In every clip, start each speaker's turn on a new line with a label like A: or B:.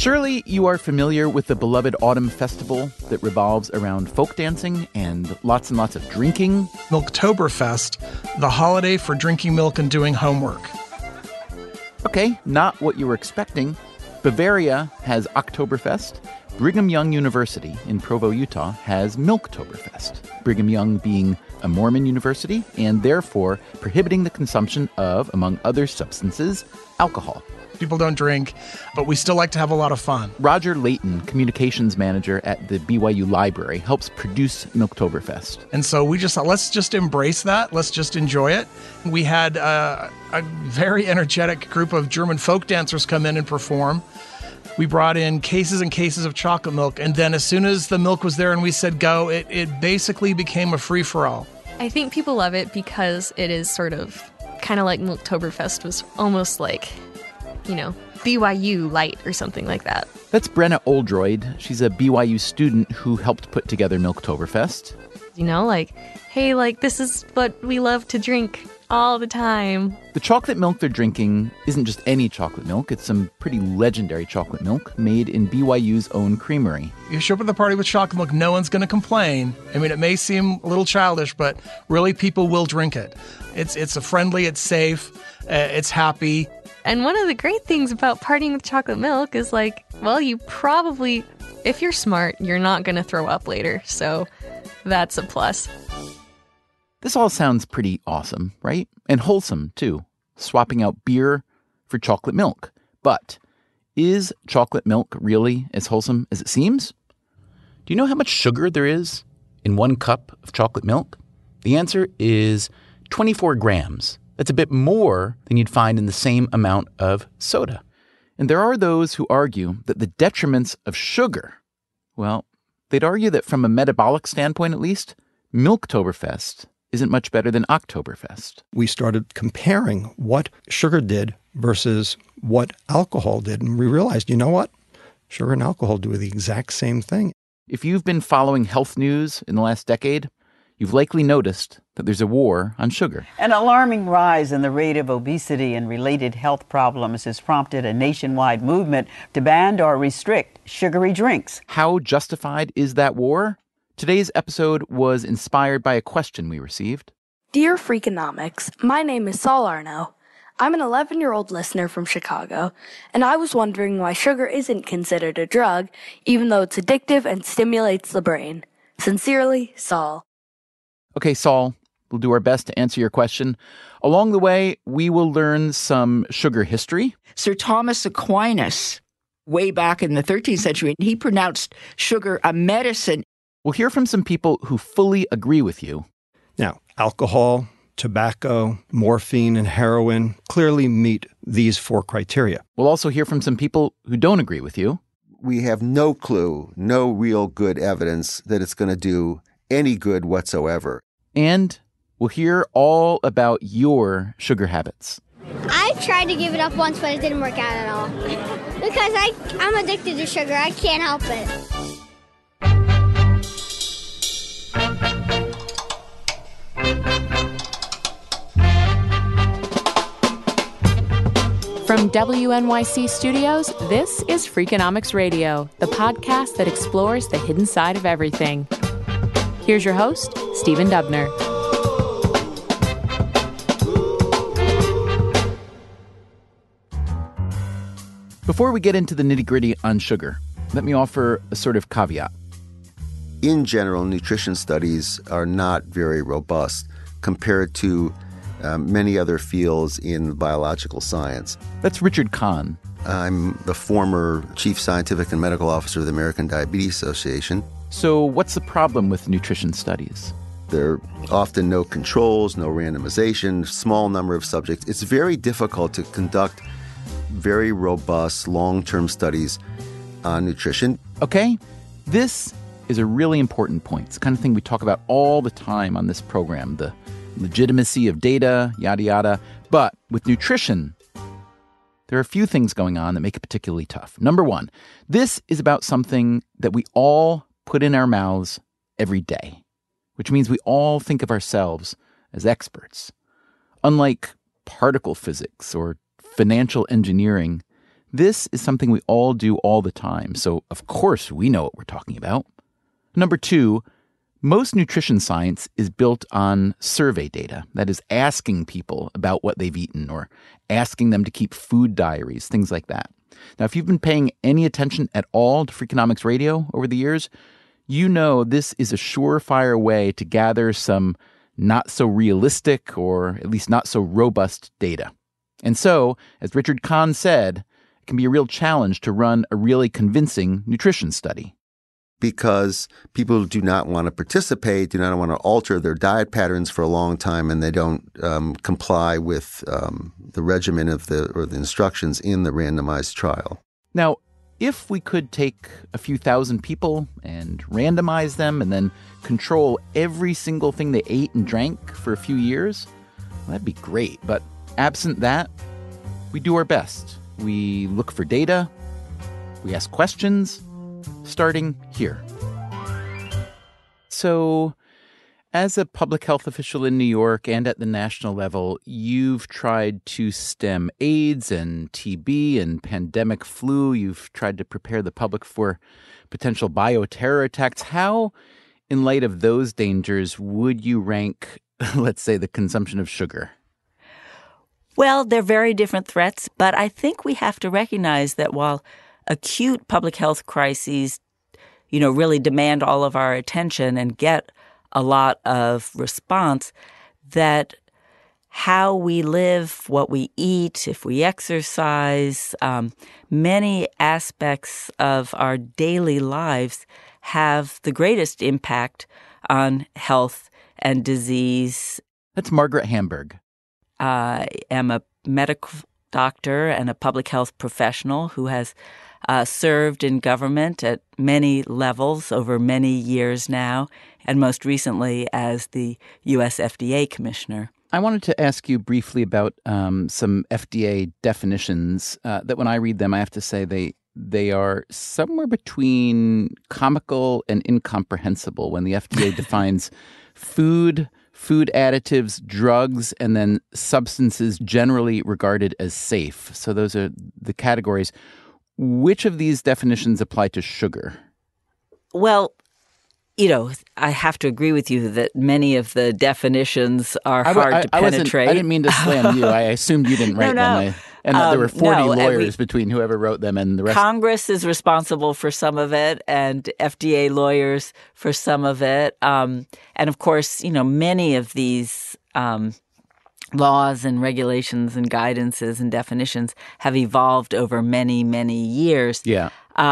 A: Surely you are familiar with the beloved autumn festival that revolves around folk dancing and lots of drinking.
B: Milktoberfest, the holiday for drinking milk and doing homework.
A: Okay, not what you were expecting. Bavaria has Oktoberfest. Brigham Young University in Provo, Utah has Milktoberfest. Brigham Young being a Mormon university and therefore prohibiting the consumption of, among other substances, alcohol.
B: People don't drink, but we still like to have a lot of fun.
A: Roger Layton, communications manager at the BYU Library, helps produce Milktoberfest.
B: And so we just thought, let's just embrace that. Let's just enjoy it. We had a very energetic group of German folk dancers come in and perform. We brought in cases and cases of chocolate milk. And then as soon as the milk was there and we said go, it basically became a free-for-all.
C: I think people love it because it is sort of kind of like Milktoberfest was almost like, BYU light or something like that.
A: That's Brenna Oldroyd. She's a BYU student who helped put together Milktoberfest.
C: Hey, this is what we love to drink all the time.
A: The chocolate milk they're drinking isn't just any chocolate milk. It's some pretty legendary chocolate milk made in BYU's own creamery.
B: You show up at the party with chocolate milk, no one's going to complain. I mean, it may seem a little childish, but really people will drink it. It's friendly, it's safe, it's happy.
C: And one of the great things about partying with chocolate milk is you probably, if you're smart, you're not going to throw up later. So that's a plus.
A: This all sounds pretty awesome, right? And wholesome, too. Swapping out beer for chocolate milk. But is chocolate milk really as wholesome as it seems? Do you know how much sugar there is in 1 cup of chocolate milk? The answer is 24 grams. That's a bit more than you'd find in the same amount of soda. And there are those who argue that the detriments of sugar, well, they'd argue that from a metabolic standpoint at least, Milktoberfest isn't much better than Oktoberfest.
D: We started comparing what sugar did versus what alcohol did. And we realized, you know what? Sugar and alcohol do the exact same thing.
A: If you've been following health news in the last decade, you've likely noticed that there's a war on sugar.
E: An alarming rise in the rate of obesity and related health problems has prompted a nationwide movement to ban or restrict sugary drinks.
A: How justified is that war? Today's episode was inspired by a question we received.
F: Dear Freakonomics, my name is Saul Arno. I'm an 11-year-old listener from Chicago, and I was wondering why sugar isn't considered a drug, even though it's addictive and stimulates the brain. Sincerely, Saul.
A: Okay, Saul, we'll do our best to answer your question. Along the way, we will learn some sugar history.
G: Sir Thomas Aquinas, way back in the 13th century, he pronounced sugar a medicine.
A: We'll hear from some people who fully agree with you.
D: Now, alcohol, tobacco, morphine, and heroin clearly meet these 4 criteria.
A: We'll also hear from some people who don't agree with you.
H: We have no clue, no real good evidence that it's going to do any good whatsoever.
A: And we'll hear all about your sugar habits.
I: I tried to give it up once, but it didn't work out at all. Because I'm addicted to sugar. I can't help it.
J: From WNYC Studios, this is Freakonomics Radio, the podcast that explores the hidden side of everything. Here's your host, Stephen Dubner.
A: Before we get into the nitty-gritty on sugar, let me offer a sort of caveat.
H: In general, nutrition studies are not very robust compared to many other fields in biological science.
A: That's Richard Kahn.
H: I'm the former Chief Scientific and Medical Officer of the American Diabetes Association.
A: So what's the problem with nutrition studies?
H: There are often no controls, no randomization, small number of subjects. It's very difficult to conduct very robust long-term studies on nutrition.
A: Okay, this is a really important point. It's the kind of thing we talk about all the time on this program, the legitimacy of data, yada, yada. But with nutrition, there are a few things going on that make it particularly tough. Number one, this is about something that we all put in our mouths every day, which means we all think of ourselves as experts. Unlike particle physics or financial engineering, This is something we all do all the time, so of course we know what we're talking about. Number 2, most nutrition science is built on survey data. That is, asking people about what they've eaten or asking them to keep food diaries, things like that. Now, if you've been paying any attention at all to Freakonomics Radio over the years, you know this is a surefire way to gather some not so realistic or at least not so robust data. And so, as Richard Kahn said, it can be a real challenge to run a really convincing nutrition study.
H: Because people do not want to participate, do not want to alter their diet patterns for a long time, and they don't comply with the regimen of the instructions in the randomized trial.
A: Now, if we could take a few thousand people and randomize them and then control every single thing they ate and drank for a few years, well, that'd be great. But absent that, we do our best. We look for data, we ask questions, starting here. So, as a public health official in New York and at the national level, you've tried to stem AIDS and TB and pandemic flu. You've tried to prepare the public for potential bioterror attacks. How, in light of those dangers, would you rank, let's say, the consumption of sugar?
K: Well, they're very different threats, but I think we have to recognize that while acute public health crises, really demand all of our attention and get a lot of response, that how we live, what we eat, if we exercise, many aspects of our daily lives have the greatest impact on health and disease.
A: That's Margaret Hamburg.
K: I am a medical doctor and a public health professional who has served in government at many levels over many years now, and most recently as the U.S. FDA commissioner.
A: I wanted to ask you briefly about some FDA definitions that when I read them, I have to say they are somewhere between comical and incomprehensible when the FDA defines food additives, drugs, and then substances generally regarded as safe. So those are the categories. Which of these definitions apply to sugar?
K: Well, I have to agree with you that many of the definitions are hard to penetrate.
A: I didn't mean to slam you. I assumed you didn't write them. And that there were 40 lawyers between whoever wrote them and the rest.
K: Congress is responsible for some of it and FDA lawyers for some of it. And of course, many of these laws and regulations and guidances and definitions have evolved over many, many years.
A: Yeah.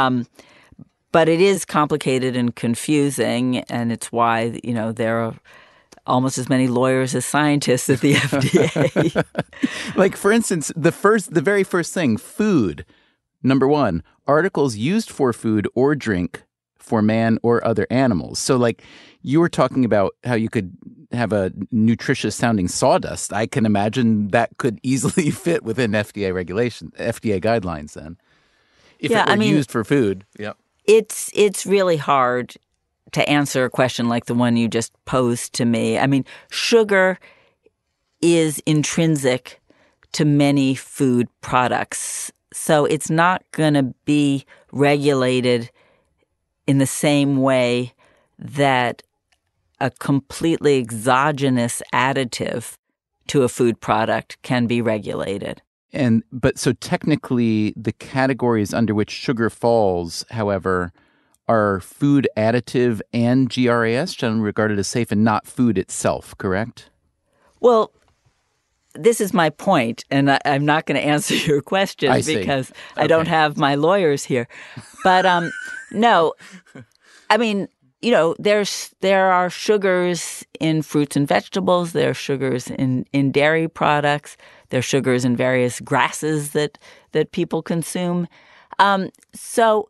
K: But it is complicated and confusing, and it's why, there are almost as many lawyers as scientists at the FDA.
A: Like, for instance, the very first thing, food. Number 1, articles used for food or drink for man or other animals. So, like, you were talking about how you could have a nutritious-sounding sawdust. I can imagine that could easily fit within FDA regulation, FDA guidelines then. If it were used for food. Yep.
K: It's really hard to answer a question like the one you just posed to me. I mean, sugar is intrinsic to many food products, so it's not going to be regulated in the same way that a completely exogenous additive to a food product can be regulated.
A: But so technically the categories under which sugar falls, however, are food additive and GRAS, generally regarded as safe, and not food itself, correct?
K: Well, this is my point, and I'm not going to answer your question because I don't have my lawyers here. But no, I mean, there are sugars in fruits and vegetables. There are sugars in dairy products. There are sugars in various grasses that people consume. So,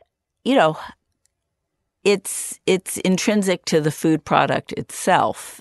K: it's intrinsic to the food product itself.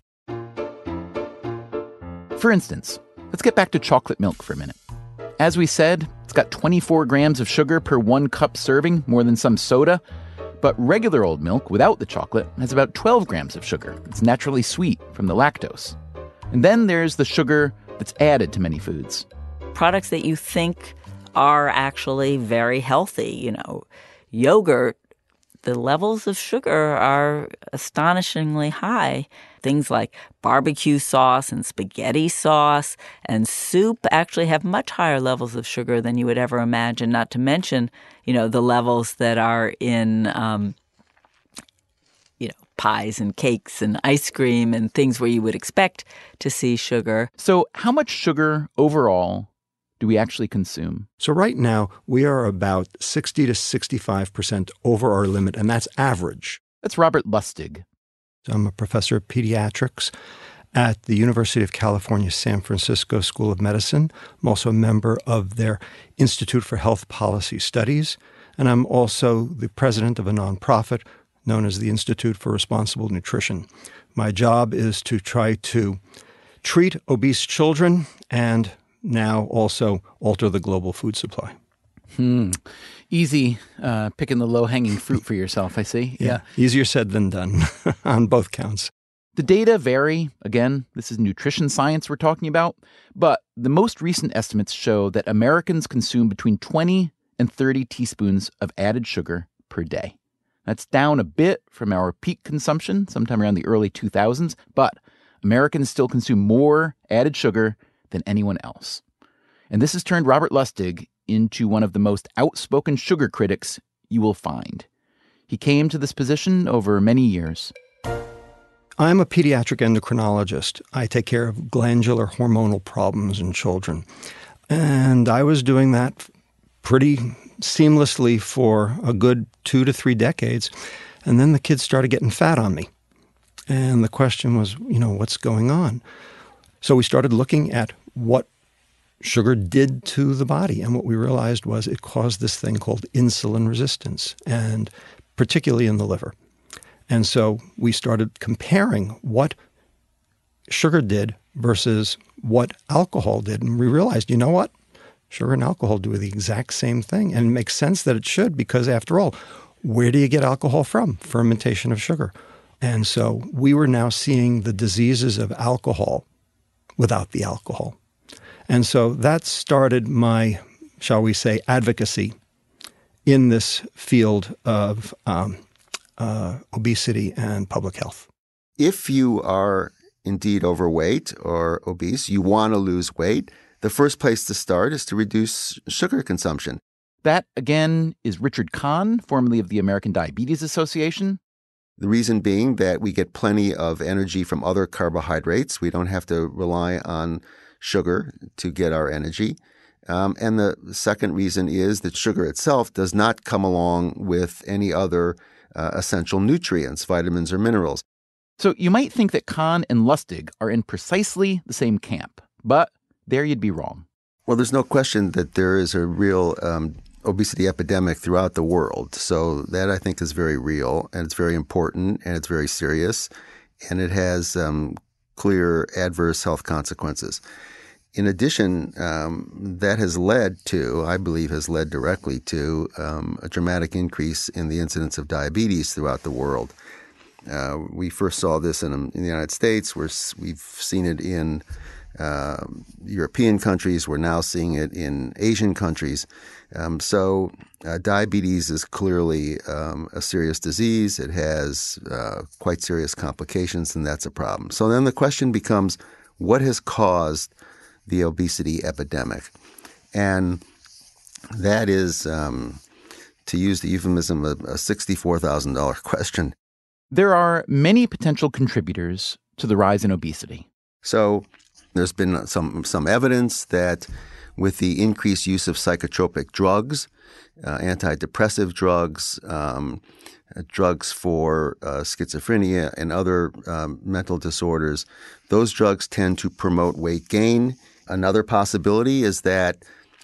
A: For instance, let's get back to chocolate milk for a minute. As we said, it's got 24 grams of sugar per 1 cup serving, more than some soda. But regular old milk without the chocolate has about 12 grams of sugar. It's naturally sweet from the lactose. And then there's the sugar that's added to many foods.
K: Products that you think are actually very healthy. You know, yogurt, the levels of sugar are astonishingly high. Things like barbecue sauce and spaghetti sauce and soup actually have much higher levels of sugar than you would ever imagine, not to mention, you know, the levels that are in, pies and cakes and ice cream and things where you would expect to see sugar.
A: So how much sugar overall do we actually consume?
D: So right now, we are about 60 to 65% over our limit, and that's average.
A: That's Robert Lustig.
D: I'm a professor of pediatrics at the University of California, San Francisco School of Medicine. I'm also a member of their Institute for Health Policy Studies, and I'm also the president of a nonprofit known as the Institute for Responsible Nutrition. My job is to try to treat obese children and now also alter the global food supply.
A: Easy picking the low-hanging fruit for yourself, I see.
D: Yeah. Easier said than done on both counts.
A: The data vary. Again, this is nutrition science we're talking about. But the most recent estimates show that Americans consume between 20 and 30 teaspoons of added sugar per day. That's down a bit from our peak consumption sometime around the early 2000s, but Americans still consume more added sugar than anyone else. And this has turned Robert Lustig into one of the most outspoken sugar critics you will find. He came to this position over many years.
D: I'm a pediatric endocrinologist. I take care of glandular hormonal problems in children. And I was doing that pretty seamlessly for a good 2 to 3 decades. And then the kids started getting fat on me. And the question was, what's going on? So we started looking at what sugar did to the body. And what we realized was it caused this thing called insulin resistance, and particularly in the liver. And so we started comparing what sugar did versus what alcohol did. And we realized, sugar and alcohol do the exact same thing. And it makes sense that it should, because after all, where do you get alcohol from? Fermentation of sugar. And so we were now seeing the diseases of alcohol without the alcohol. And so that started my, shall we say, advocacy in this field of obesity and public health.
H: If you are indeed overweight or obese, you want to lose weight, the first place to start is to reduce sugar consumption.
A: That, again, is Richard Kahn, formerly of the American Diabetes Association.
H: The reason being that we get plenty of energy from other carbohydrates. We don't have to rely on sugar to get our energy. And the second reason is that sugar itself does not come along with any other essential nutrients, vitamins or minerals.
A: So you might think that Kahn and Lustig are in precisely the same camp, but there you'd be wrong.
H: Well, there's no question that there is a real obesity epidemic throughout the world. So that, I think, is very real, and it's very important, and it's very serious, and it has clear adverse health consequences. In addition, that has led to, I believe, directly to a dramatic increase in the incidence of diabetes throughout the world. We first saw this in the United States. We've seen it in European countries. We're now seeing it in Asian countries. So diabetes is clearly a serious disease. It has quite serious complications, and that's a problem. So then the question becomes, what has caused the obesity epidemic? And that is, to use the euphemism, a $64,000 question.
A: There are many potential contributors to the rise in obesity.
H: So there's been some evidence that with the increased use of psychotropic drugs, antidepressive drugs, drugs for schizophrenia and other mental disorders, those drugs tend to promote weight gain. Another possibility is that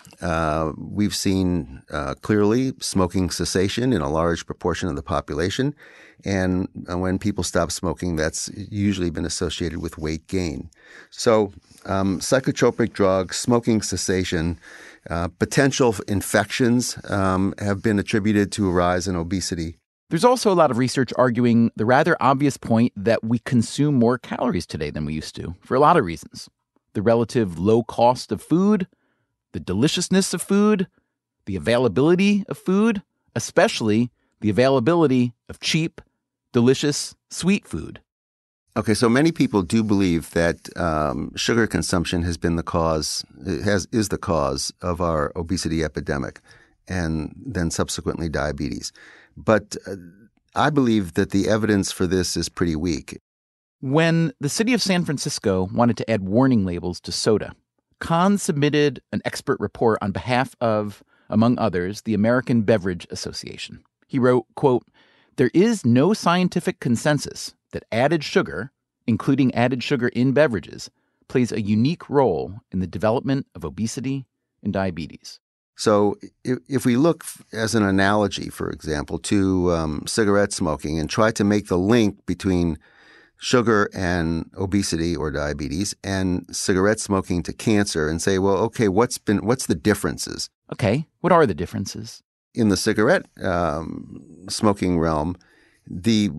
H: we've seen clearly smoking cessation in a large proportion of the population. And when people stop smoking, that's usually been associated with weight gain. So psychotropic drugs, smoking cessation, potential infections have been attributed to a rise in obesity.
A: There's also a lot of research arguing the rather obvious point that we consume more calories today than we used to, for a lot of reasons. The relative low cost of food, the deliciousness of food, the availability of food, especially the availability of cheap, delicious, sweet food.
H: Okay, so many people do believe that sugar consumption has been is the cause of our obesity epidemic, and then subsequently diabetes. But I believe that the evidence for this is pretty weak.
A: When the city of San Francisco wanted to add warning labels to soda, Kahn submitted an expert report on behalf of, among others, the American Beverage Association. He wrote, quote, "There is no scientific consensus that added sugar, including added sugar in beverages, plays a unique role in the development of obesity and diabetes."
H: So if we look as an analogy, for example, to cigarette smoking and try to make the link between sugar and obesity or diabetes and cigarette smoking to cancer and say, well, okay, what's the differences?
A: Okay, what are the differences?
H: In the cigarette smoking realm, the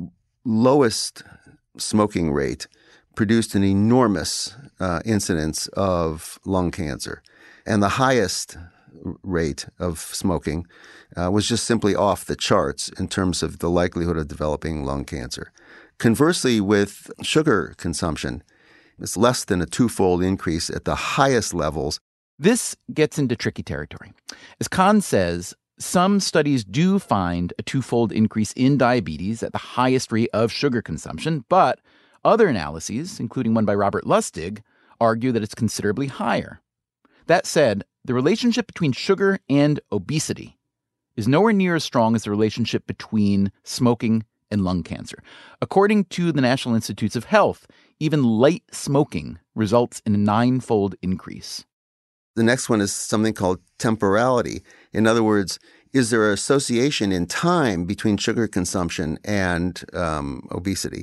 H: lowest smoking rate produced an enormous incidence of lung cancer. And the highest rate of smoking was just simply off the charts in terms of the likelihood of developing lung cancer. Conversely, with sugar consumption, it's less than a twofold increase at the highest levels.
A: This gets into tricky territory. As Kahn says, some studies do find a twofold increase in diabetes at the highest rate of sugar consumption, but other analyses, including one by Robert Lustig, argue that it's considerably higher. That said, the relationship between sugar and obesity is nowhere near as strong as the relationship between smoking and lung cancer. According to the National Institutes of Health, even light smoking results in a 9-fold increase.
H: The next one is something called temporality. In other words, is there an association in time between sugar consumption and obesity?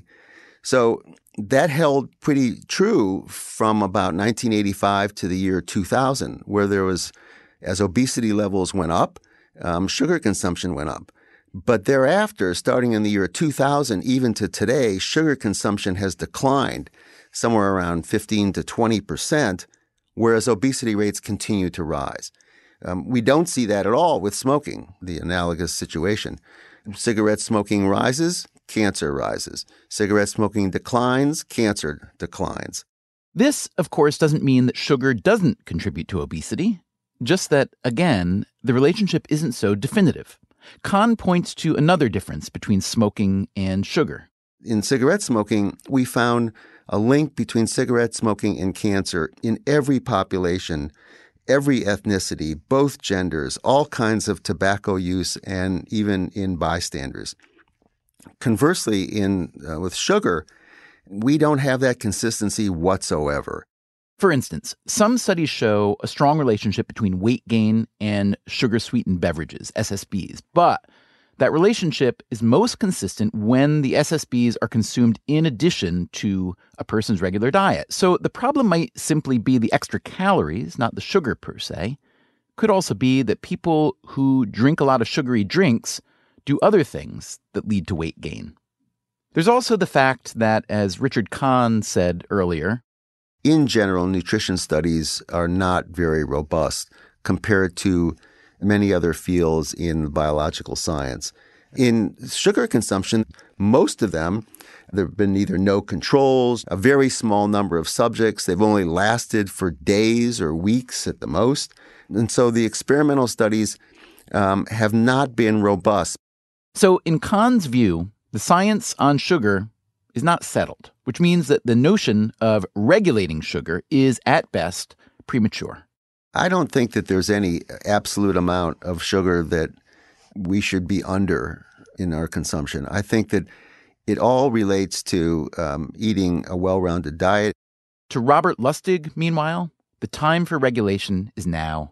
H: So that held pretty true from about 1985 to the year 2000, where there was, as obesity levels went up, sugar consumption went up. But thereafter, starting in the year 2000, even to today, sugar consumption has declined somewhere around 15 to 20%, whereas obesity rates continue to rise. We don't see that at all with smoking, the analogous situation. Cigarette smoking rises, cancer rises. Cigarette smoking declines, cancer declines.
A: This, of course, doesn't mean that sugar doesn't contribute to obesity, just that, again, the relationship isn't so definitive. Kahn points to another difference between smoking and sugar.
H: In cigarette smoking, we found a link between cigarette smoking and cancer in every population, every ethnicity, both genders, all kinds of tobacco use, and even in bystanders. Conversely, with sugar, we don't have that consistency whatsoever.
A: For instance, some studies show a strong relationship between weight gain and sugar-sweetened beverages, SSBs, but that relationship is most consistent when the SSBs are consumed in addition to a person's regular diet. So the problem might simply be the extra calories, not the sugar per se. Could also be that people who drink a lot of sugary drinks do other things that lead to weight gain. There's also the fact that, as Richard Kahn said earlier,
H: in general, nutrition studies are not very robust compared to many other fields in biological science. In sugar consumption, most of them, there have been either no controls, a very small number of subjects. They've only lasted for days or weeks at the most. And so the experimental studies have not been robust.
A: So in Kahn's view, the science on sugar is not settled, which means that the notion of regulating sugar is, at best, premature.
H: I don't think that there's any absolute amount of sugar that we should be under in our consumption. I think that it all relates to eating a well-rounded diet.
A: To Robert Lustig, meanwhile, the time for regulation is now.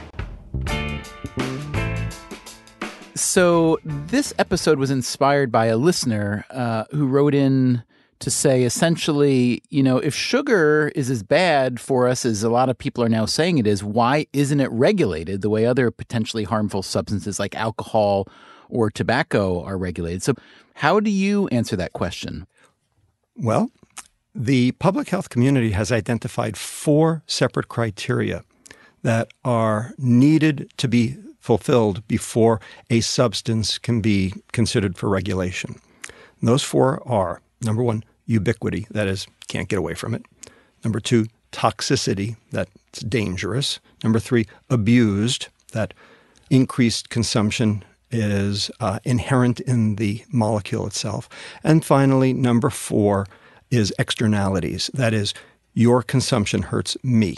A: So this episode was inspired by a listener who wrote in to say, essentially, if sugar is as bad for us as a lot of people are now saying it is, why isn't it regulated the way other potentially harmful substances like alcohol or tobacco are regulated? So how do you answer that question?
D: Well, the public health community has identified 4 separate criteria that are needed to be fulfilled before a substance can be considered for regulation. And those 4 are, number 1, ubiquity, that is, can't get away from it. Number 2, toxicity, that's dangerous. Number 3, abused, that increased consumption is inherent in the molecule itself. And finally, number 4 is externalities, that is, your consumption hurts me.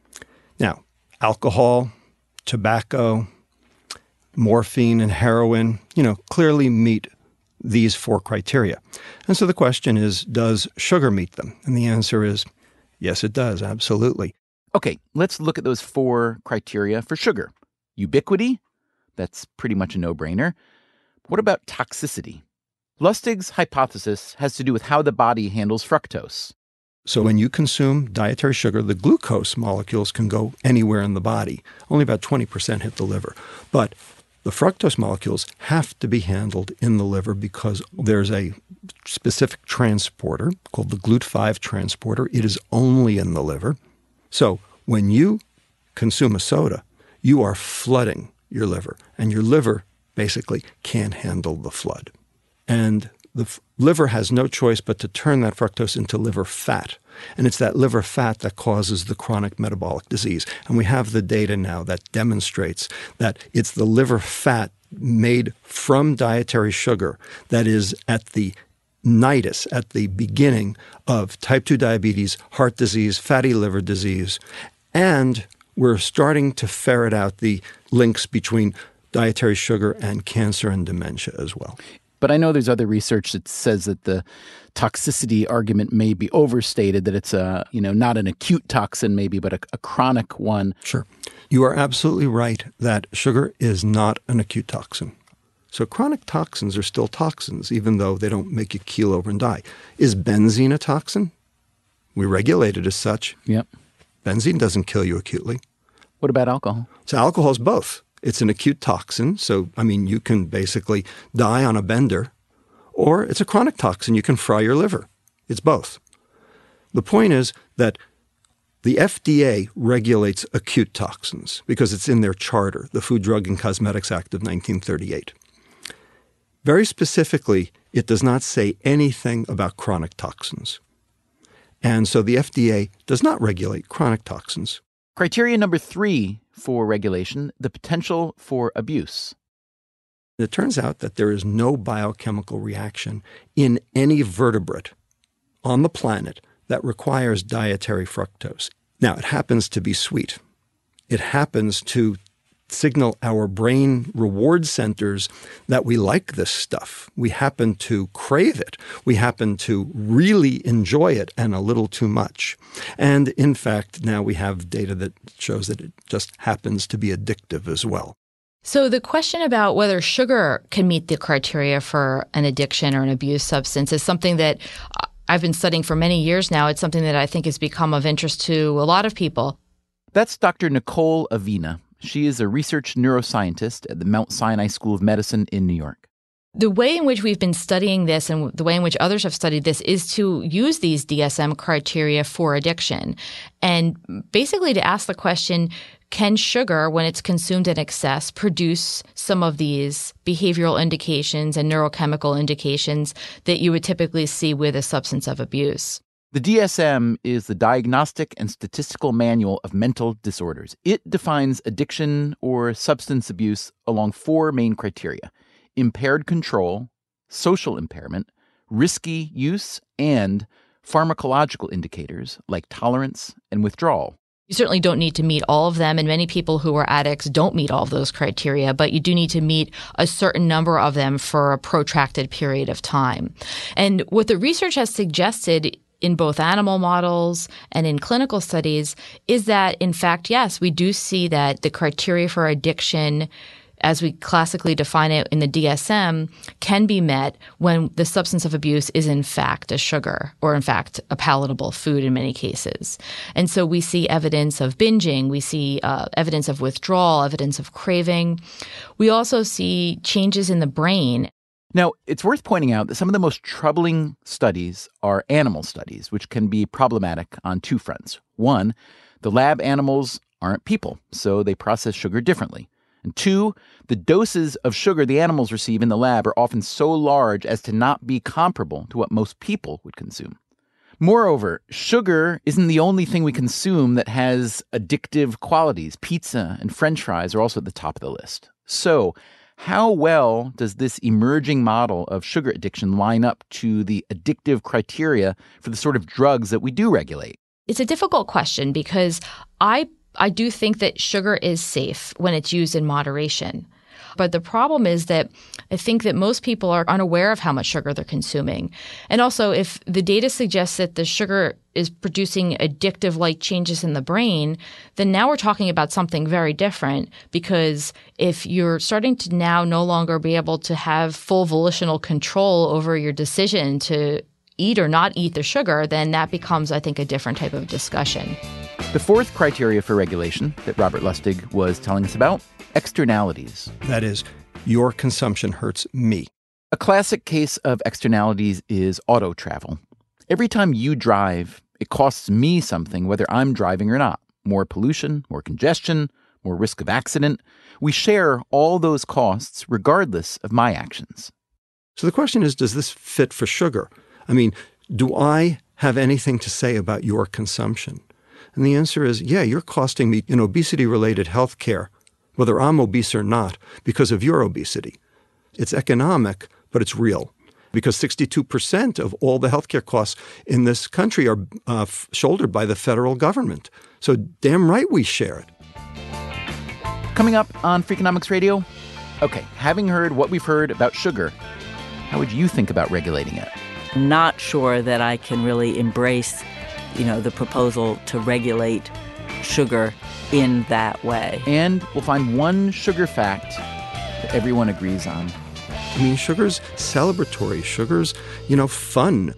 D: Now, alcohol, tobacco, morphine, and heroin, clearly meet these 4 criteria. And so the question is, does sugar meet them? And the answer is, yes, it does, absolutely.
A: Okay, let's look at those 4 criteria for sugar. Ubiquity, that's pretty much a no-brainer. What about toxicity? Lustig's hypothesis has to do with how the body handles fructose.
D: So when you consume dietary sugar, the glucose molecules can go anywhere in the body. Only about 20% hit the liver. But the fructose molecules have to be handled in the liver because there's a specific transporter called the GLUT5 transporter. It is only in the liver. So when you consume a soda, you are flooding your liver, and your liver basically can't handle the flood. And the liver has no choice but to turn that fructose into liver fat. And it's that liver fat that causes the chronic metabolic disease. And we have the data now that demonstrates that it's the liver fat made from dietary sugar that is at the nidus, at the beginning of type 2 diabetes, heart disease, fatty liver disease. And we're starting to ferret out the links between dietary sugar and cancer and dementia as well.
A: But I know there's other research that says that the toxicity argument may be overstated, that it's not an acute toxin maybe, but a chronic one.
D: Sure. You are absolutely right that sugar is not an acute toxin. So chronic toxins are still toxins, even though they don't make you keel over and die. Is benzene a toxin? We regulate it as such.
A: Yep.
D: Benzene doesn't kill you acutely.
A: What about alcohol?
D: So alcohol is both. It's an acute toxin, so, you can basically die on a bender, or it's a chronic toxin. You can fry your liver. It's both. The point is that the FDA regulates acute toxins because it's in their charter, the Food, Drug, and Cosmetics Act of 1938. Very specifically, it does not say anything about chronic toxins. And so the FDA does not regulate chronic toxins.
A: Criteria number 3 for regulation, the potential for abuse.
D: It turns out that there is no biochemical reaction in any vertebrate on the planet that requires dietary fructose. Now, it happens to be sweet. It happens to signal our brain reward centers that we like this stuff. We happen to crave it. We happen to really enjoy it, and a little too much. And in fact, now we have data that shows that it just happens to be addictive as well.
L: So the question about whether sugar can meet the criteria for an addiction or an abuse substance is something that I've been studying for many years now. It's something that I think has become of interest to a lot of people.
A: That's Dr. Nicole Avina. She is a research neuroscientist at the Mount Sinai School of Medicine in New York.
L: The way in which we've been studying this and the way in which others have studied this is to use these DSM criteria for addiction and basically to ask the question, can sugar, when it's consumed in excess, produce some of these behavioral indications and neurochemical indications that you would typically see with a substance of abuse?
A: The DSM is the Diagnostic and Statistical Manual of Mental Disorders. It defines addiction or substance abuse along 4 main criteria: impaired control, social impairment, risky use, and pharmacological indicators like tolerance and withdrawal.
L: You certainly don't need to meet all of them, and many people who are addicts don't meet all of those criteria, but you do need to meet a certain number of them for a protracted period of time. And what the research has suggested in both animal models and in clinical studies is that, in fact, yes, we do see that the criteria for addiction, as we classically define it in the DSM, can be met when the substance of abuse is in fact a sugar or in fact a palatable food in many cases. And so we see evidence of binging, we see evidence of withdrawal, evidence of craving. We also see changes in the brain.
A: Now, it's worth pointing out that some of the most troubling studies are animal studies, which can be problematic on 2 fronts. One, the lab animals aren't people, so they process sugar differently. And 2, the doses of sugar the animals receive in the lab are often so large as to not be comparable to what most people would consume. Moreover, sugar isn't the only thing we consume that has addictive qualities. Pizza and French fries are also at the top of the list. So, how well does this emerging model of sugar addiction line up to the addictive criteria for the sort of drugs that we do regulate?
L: It's a difficult question because I do think that sugar is safe when it's used in moderation. But the problem is that I think that most people are unaware of how much sugar they're consuming. And also, if the data suggests that the sugar is producing addictive-like changes in the brain, then now we're talking about something very different, because if you're starting to now no longer be able to have full volitional control over your decision to eat or not eat the sugar, then that becomes, I think, a different type of discussion.
A: The fourth criteria for regulation that Robert Lustig was telling us about, externalities.
D: That is, your consumption hurts me.
A: A classic case of externalities is auto travel. Every time you drive, it costs me something whether I'm driving or not. More pollution, more congestion, more risk of accident. We share all those costs regardless of my actions.
D: So the question is, does this fit for sugar? I mean, do I have anything to say about your consumption? And the answer is, yeah, you're costing me in obesity-related health care, whether I'm obese or not, because of your obesity. It's economic, but it's real, because 62% of all the healthcare costs in this country are shouldered by the federal government. So damn right we share it.
A: Coming up on Freakonomics Radio, okay, having heard what we've heard about sugar, how would you think about regulating it?
K: Not sure that I can really embrace, the proposal to regulate sugar in that way.
A: And we'll find one sugar fact that everyone agrees on.
D: I mean, sugar's celebratory. Sugar's, fun.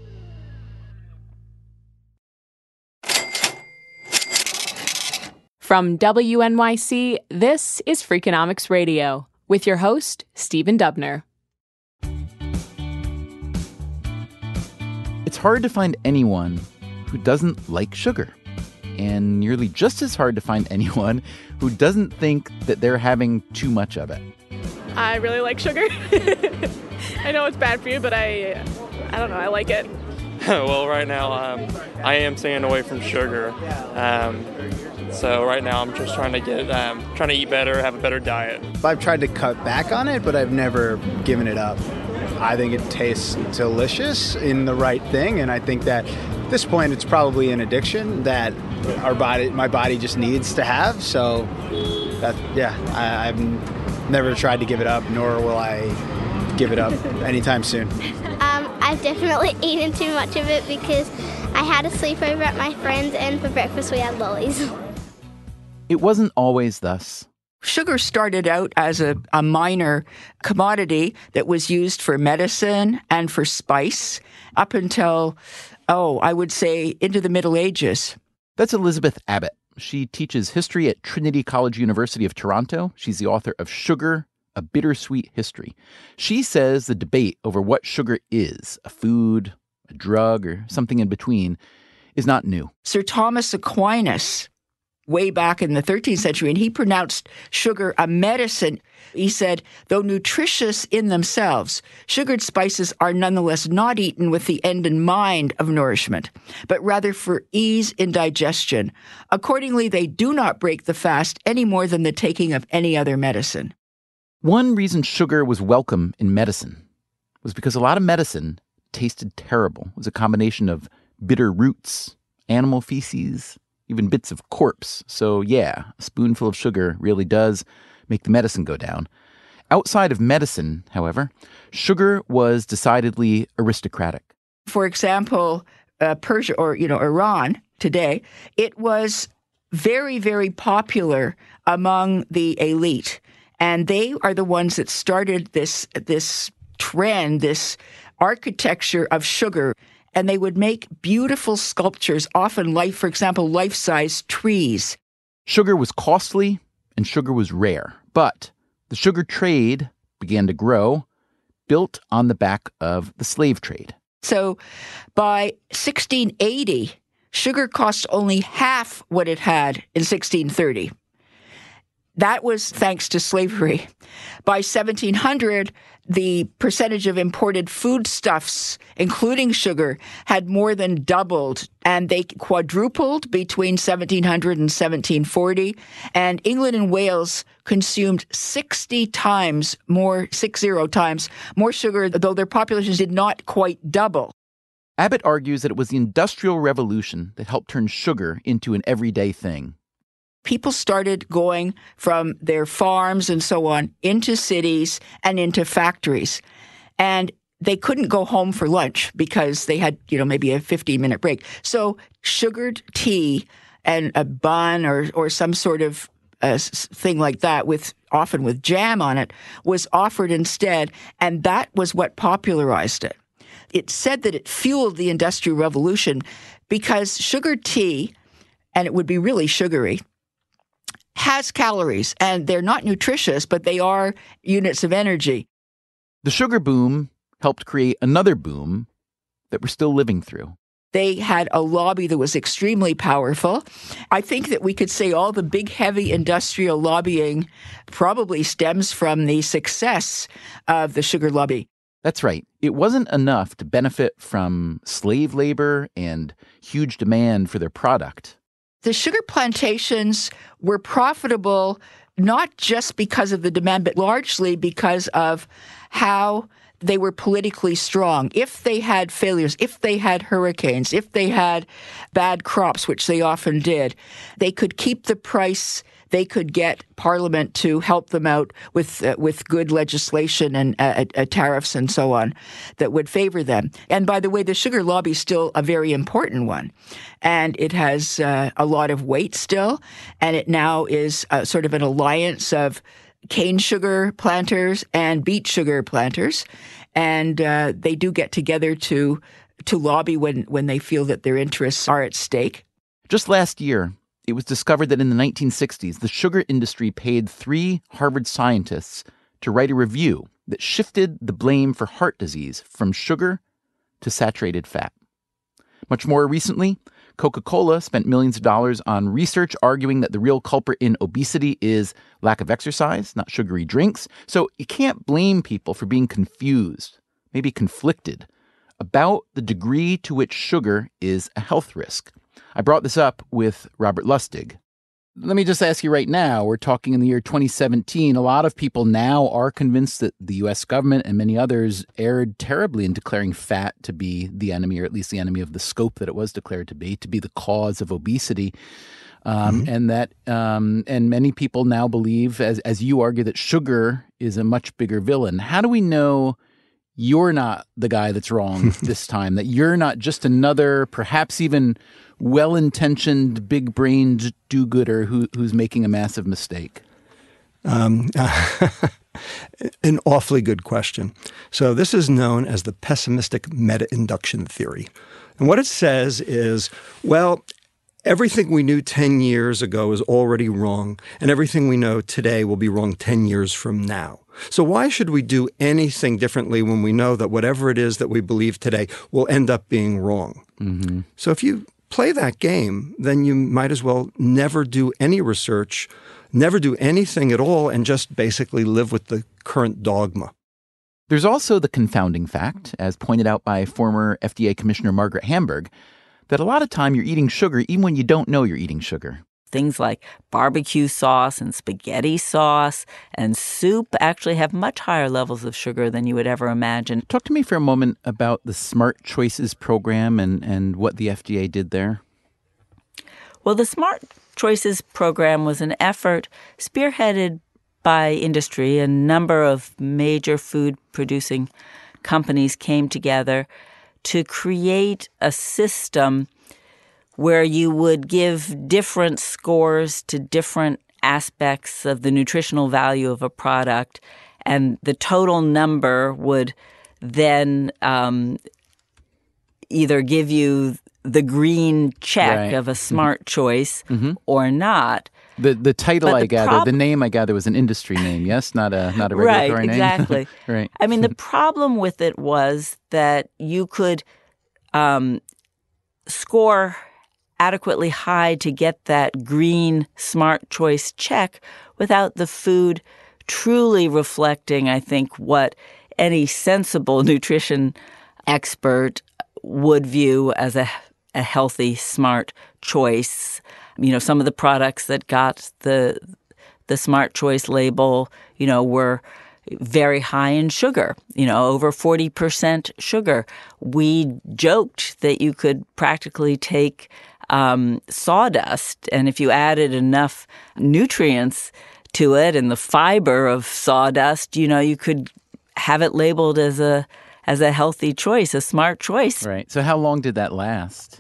J: From WNYC, this is Freakonomics Radio with your host, Stephen Dubner.
A: It's hard to find anyone who doesn't like sugar, and nearly just as hard to find anyone who doesn't think that they're having too much of it.
M: I really like sugar. I know it's bad for you, but I don't know, I like it.
N: Well, right now I am staying away from sugar. So right now I'm just trying to eat better, have a better diet.
O: I've tried to cut back on it, but I've never given it up. I think it tastes delicious in the right thing, and I think that at this point it's probably an addiction that my body just needs to have. So I've never tried to give it up, nor will I give it up anytime soon.
I: I've definitely eaten too much of it because I had a sleepover at my friend's, and for breakfast we had lollies.
A: It wasn't always thus.
G: Sugar started out as a minor commodity that was used for medicine and for spice up until, I would say, into the Middle Ages.
A: That's Elizabeth Abbott. She teaches history at Trinity College University of Toronto. She's the author of Sugar, A Bittersweet History. She says the debate over what sugar is, a food, a drug, or something in between, is not new.
G: Sir Thomas Aquinas, way back in the 13th century, and he pronounced sugar a medicine. He said, though nutritious in themselves, sugared spices are nonetheless not eaten with the end in mind of nourishment, but rather for ease in digestion. Accordingly, they do not break the fast any more than the taking of any other medicine.
A: One reason sugar was welcome in medicine was because a lot of medicine tasted terrible. It was a combination of bitter roots, animal feces, even bits of corpse. So yeah, a spoonful of sugar really does make the medicine go down. Outside of medicine, however, sugar was decidedly aristocratic.
G: For example, Persia or Iran today, it was very, very popular among the elite. And they are the ones that started this trend, this architecture of sugar. And they would make beautiful sculptures, often for example, life-size trees.
A: Sugar was costly and sugar was rare. But the sugar trade began to grow, built on the back of the slave trade.
G: So by 1680, sugar cost only half what it had in 1630. That was thanks to slavery. By 1700, the percentage of imported foodstuffs, including sugar, had more than doubled, and they quadrupled between 1700 and 1740. And England and Wales consumed 60 times more sugar, though their populations did not quite double.
A: Abbott argues that it was the Industrial Revolution that helped turn sugar into an everyday thing.
G: People started going from their farms and so on into cities and into factories. And they couldn't go home for lunch because they had, maybe a 15-minute break. So sugared tea and a bun or some sort of thing like that, often with jam on it, was offered instead. And that was what popularized it. It's said that it fueled the Industrial Revolution because sugared tea, and it would be really sugary, has calories, and they're not nutritious, but they are units of energy.
A: The sugar boom helped create another boom that we're still living through.
G: They had a lobby that was extremely powerful. I think that we could say all the big, heavy industrial lobbying probably stems from the success of the sugar lobby.
A: That's right. It wasn't enough to benefit from slave labor and huge demand for their product.
G: The sugar plantations were profitable not just because of the demand, but largely because of how they were politically strong. If they had failures, if they had hurricanes, if they had bad crops, which they often did, they could keep the price. They could get Parliament to help them out with good legislation and tariffs and so on that would favor them. And by the way, the sugar lobby is still a very important one. And it has a lot of weight still. And it now is sort of an alliance of cane sugar planters and beet sugar planters. And they do get together to lobby when they feel that their interests are at stake.
A: Just last year, it was discovered that in the 1960s, the sugar industry paid 3 Harvard scientists to write a review that shifted the blame for heart disease from sugar to saturated fat. Much more recently, Coca-Cola spent millions of dollars on research arguing that the real culprit in obesity is lack of exercise, not sugary drinks. So you can't blame people for being confused, maybe conflicted, about the degree to which sugar is a health risk. I brought this up with Robert Lustig. Let me just ask you right now, we're talking in the year 2017. A lot of people now are convinced that the U.S. government and many others erred terribly in declaring fat to be the enemy, or at least the enemy of the scope that it was declared to be the cause of obesity. And many people now believe, as you argue, that sugar is a much bigger villain. How do we know you're not the guy that's wrong this time, that you're not just another, perhaps even well-intentioned, big-brained do-gooder who's making a massive mistake?
D: An awfully good question. So this is known as the pessimistic meta-induction theory. And what it says is, well, everything we knew 10 years ago is already wrong, and everything we know today will be wrong 10 years from now. So why should we do anything differently when we know that whatever it is that we believe today will end up being wrong? Mm-hmm. So if you play that game, then you might as well never do any research, never do anything at all, and just basically live with the current dogma.
A: There's also the confounding fact, as pointed out by former FDA Commissioner Margaret Hamburg, that a lot of time you're eating sugar even when you don't know you're eating sugar.
K: Things like barbecue sauce and spaghetti sauce and soup actually have much higher levels of sugar than you would ever imagine.
A: Talk to me for a moment about the Smart Choices program and what the FDA did there.
K: Well, the Smart Choices program was an effort spearheaded by industry. A number of major food-producing companies came together to create a system where you would give different scores to different aspects of the nutritional value of a product, and the total number would then either give you the green check of a smart choice or not.
A: The title I gather, the name I gather was an industry name, yes? Not a regulatory name?
K: Exactly.
A: Right.
K: I mean, the problem with it was that you could score adequately high to get that green smart choice check without the food truly reflecting, I think, what any sensible nutrition expert would view as a healthy, smart choice. You know, some of the products that got the Smart Choice label, you know, were very high in sugar, you know, over 40% sugar. We joked that you could practically take sawdust, and if you added enough nutrients to it and the fiber of sawdust, you know, you could have it labeled as a healthy choice, a smart choice.
A: Right. So how long did that last?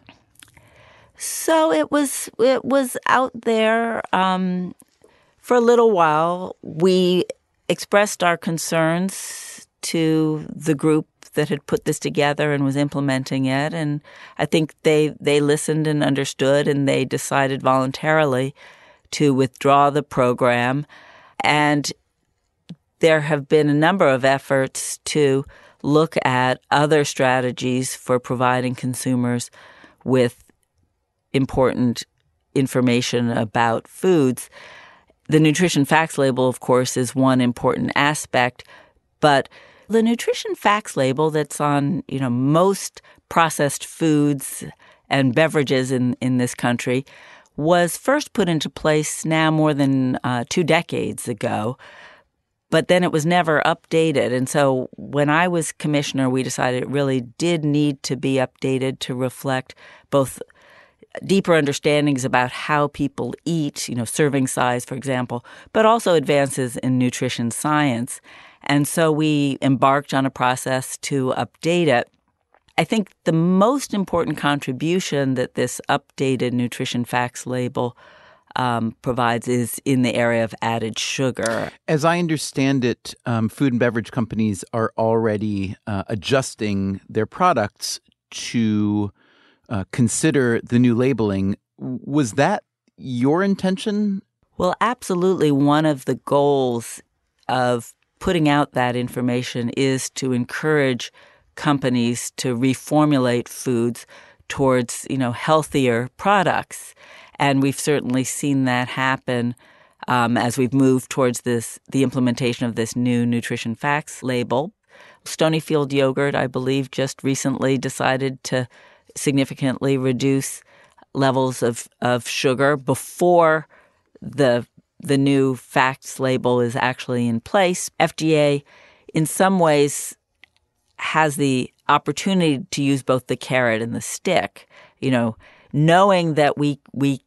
K: So it was out there for a little while. We expressed our concerns to the group that had put this together and was implementing it, and I think they listened and understood, and they decided voluntarily to withdraw the program. And there have been a number of efforts to look at other strategies for providing consumers with important information about foods. The nutrition facts label, of course, is one important aspect, but the nutrition facts label that's on, you know, most processed foods and beverages in this country was first put into place now more than 2 decades ago, but then it was never updated. And so when I was commissioner, we decided it really did need to be updated to reflect both deeper understandings about how people eat, you know, serving size, for example, but also advances in nutrition science. And so we embarked on a process to update it. I think the most important contribution that this updated nutrition facts label provides is in the area of added sugar.
A: As I understand it, food and beverage companies are already adjusting their products to consider the new labeling. Was that your intention?
K: Well, absolutely. One of the goals of putting out that information is to encourage companies to reformulate foods towards, you know, healthier products. And we've certainly seen that happen as we've moved towards the implementation of this new nutrition facts label. Stonyfield yogurt, I believe, just recently decided to significantly reduce levels of sugar before the new facts label is actually in place. FDA, in some ways, has the opportunity to use both the carrot and the stick. You know, knowing that we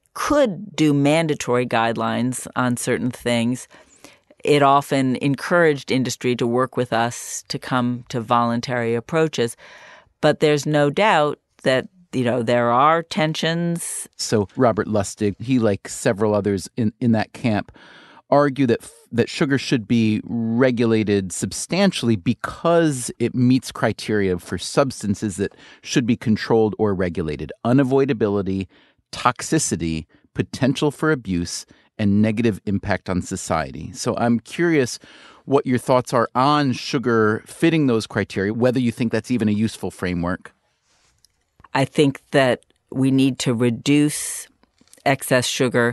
K: could do mandatory guidelines on certain things, it often encouraged industry to work with us to come to voluntary approaches. But there's no doubt that, you know, there are tensions.
A: So Robert Lustig, he, like several others in that camp, argue that sugar should be regulated substantially because it meets criteria for substances that should be controlled or regulated: unavoidability, toxicity, potential for abuse, and negative impact on society. So I'm curious what your thoughts are on sugar fitting those criteria, whether you think that's even a useful framework.
K: I think that we need to reduce excess sugar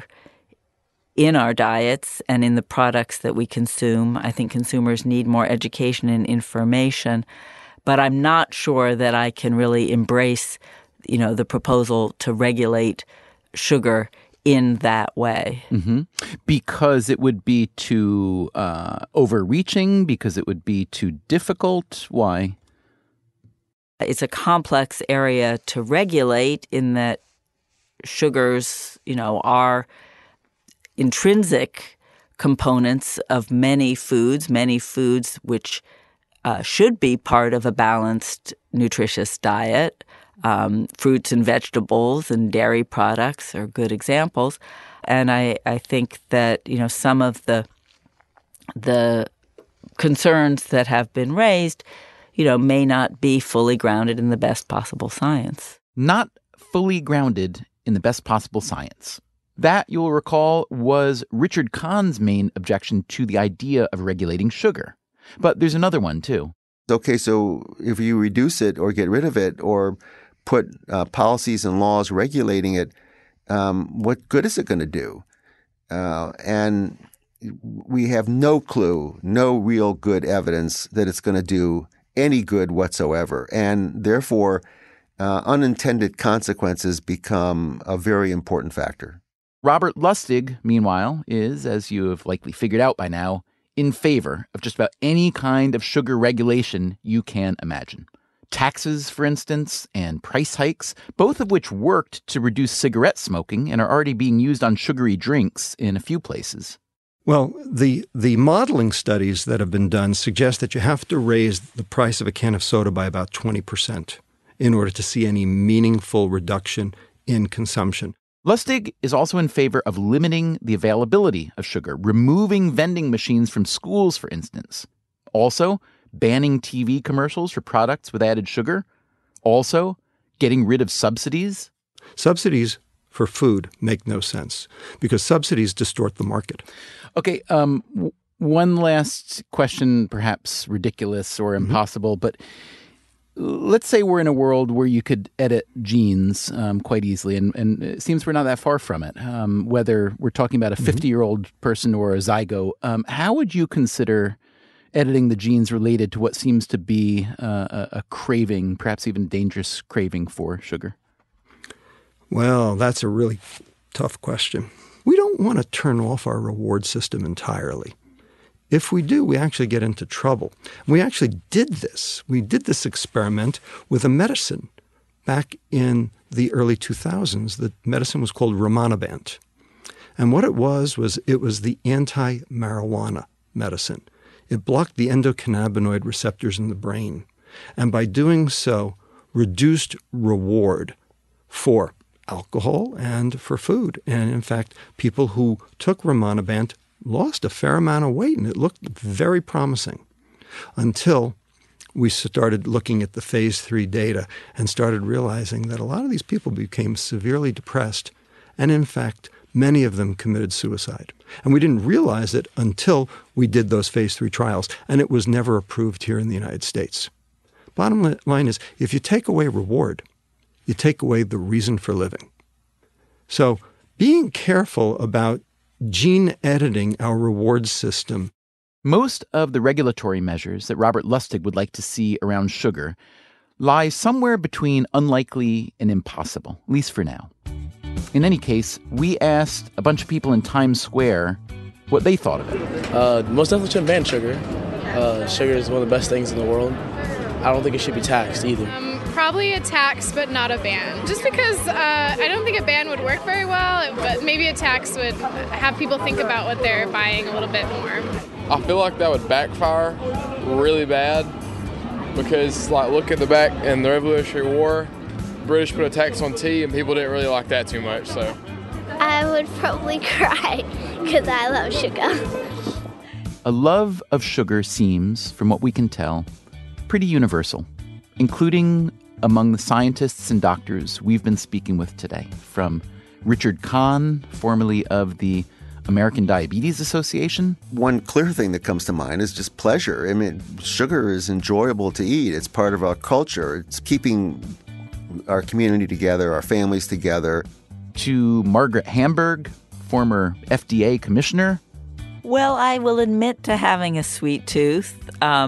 K: in our diets and in the products that we consume. I think consumers need more education and information, but I'm not sure that I can really embrace, you know, the proposal to regulate sugar in that way.
A: Mm-hmm. Because it would be too overreaching, because it would be too difficult. Why?
K: It's a complex area to regulate in that sugars, you know, are intrinsic components of many foods which should be part of a balanced, nutritious diet. Fruits and vegetables and dairy products are good examples. And I think that, you know, some of the concerns that have been raised, you know, may not be fully grounded in the best possible science.
A: Not fully grounded in the best possible science. That, you'll recall, was Richard Kahn's main objection to the idea of regulating sugar. But there's another one, too.
H: Okay, so if you reduce it or get rid of it or put policies and laws regulating it, what good is it going to do? And we have no clue, no real good evidence that it's going to do any good whatsoever. And therefore, unintended consequences become a very important factor.
A: Robert Lustig, meanwhile, is, as you have likely figured out by now, in favor of just about any kind of sugar regulation you can imagine. Taxes, for instance, and price hikes, both of which worked to reduce cigarette smoking and are already being used on sugary drinks in a few places.
D: Well, the modeling studies that have been done suggest that you have to raise the price of a can of soda by about 20% in order to see any meaningful reduction in consumption.
A: Lustig is also in favor of limiting the availability of sugar, removing vending machines from schools, for instance. Also, banning TV commercials for products with added sugar. Also, getting rid of subsidies.
D: Subsidies for food make no sense because subsidies distort the market.
A: Okay, one last question, perhaps ridiculous or impossible, but let's say we're in a world where you could edit genes quite easily, and it seems we're not that far from it, whether we're talking about a 50-year-old person or a zygote. How would you consider editing the genes related to what seems to be a craving, perhaps even dangerous craving for sugar?
D: Well, that's a really tough question. We don't want to turn off our reward system entirely. If we do, we actually get into trouble. We actually did this. We did this experiment with a medicine back in the early 2000s. The medicine was called Rimonabant. And what it was the anti-marijuana medicine. It blocked the endocannabinoid receptors in the brain. And by doing so, reduced reward for alcohol and for food. And in fact, people who took Rimonabant lost a fair amount of weight, and it looked very promising until we started looking at the phase 3 data and started realizing that a lot of these people became severely depressed, and in fact, many of them committed suicide. And we didn't realize it until we did those phase 3 trials, and it was never approved here in the United States. Bottom line is, if you take away reward, you take away the reason for living. So being careful about gene editing our reward system.
A: Most of the regulatory measures that Robert Lustig would like to see around sugar lie somewhere between unlikely and impossible, at least for now. In any case, we asked a bunch of people in Times Square what they thought of it.
P: Most definitely shouldn't ban sugar. Sugar is one of the best things in the world. I don't think it should be taxed either.
Q: Probably a tax, but not a ban. Just because I don't think a ban would work very well, but maybe a tax would have people think about what they're buying a little bit more.
R: I feel like that would backfire really bad because, like, look at the back in the Revolutionary War, the British put a tax on tea and people didn't really like that too much, so.
I: I would probably cry because I love sugar.
A: A love of sugar seems, from what we can tell, pretty universal, including among the scientists and doctors we've been speaking with today, from Richard Kahn, formerly of the American Diabetes Association.
H: One clear thing that comes to mind is just pleasure. I mean, sugar is enjoyable to eat. It's part of our culture. It's keeping our community together, our families together.
A: To Margaret Hamburg, former FDA commissioner.
K: Well, I will admit to having a sweet tooth.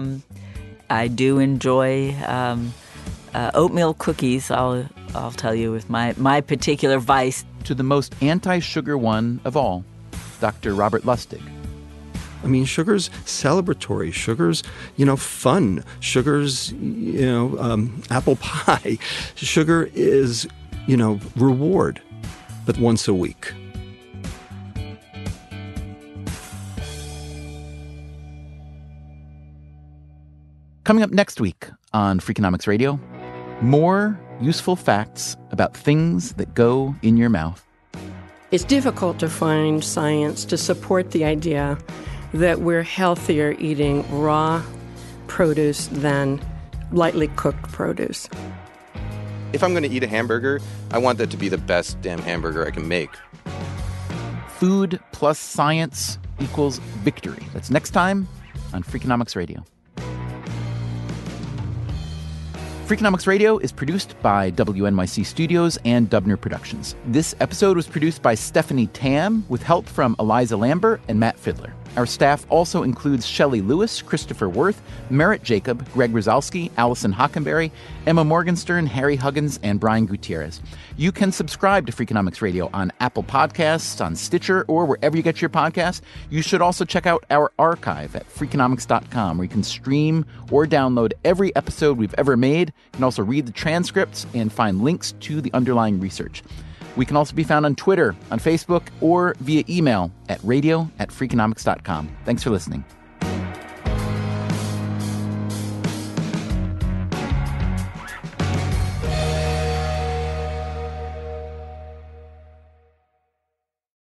K: I do enjoy oatmeal cookies, I'll tell you, with my particular vice.
A: To the most anti-sugar one of all, Dr. Robert Lustig.
D: I mean, sugar's celebratory. Sugar's, fun. Sugar's, apple pie. Sugar is, reward, but once a week.
A: Coming up next week on Freakonomics Radio, more useful facts about things that go in your mouth.
S: It's difficult to find science to support the idea that we're healthier eating raw produce than lightly cooked produce.
T: If I'm going to eat a hamburger, I want that to be the best damn hamburger I can make.
A: Food plus science equals victory. That's next time on Freakonomics Radio. Freakonomics Radio is produced by WNYC Studios and Dubner Productions. This episode was produced by Stephanie Tam with help from Eliza Lambert and Matt Fidler. Our staff also includes Shelley Lewis, Christopher Worth, Merritt Jacob, Greg Rosalski, Allison Hockenberry, Emma Morgenstern, Harry Huggins, and Brian Gutierrez. You can subscribe to Freakonomics Radio on Apple Podcasts, on Stitcher, or wherever you get your podcasts. You should also check out our archive at Freakonomics.com, where you can stream or download every episode we've ever made. You can also read the transcripts and find links to the underlying research. We can also be found on Twitter, on Facebook, or via email at radio@freakonomics.com. Thanks for listening.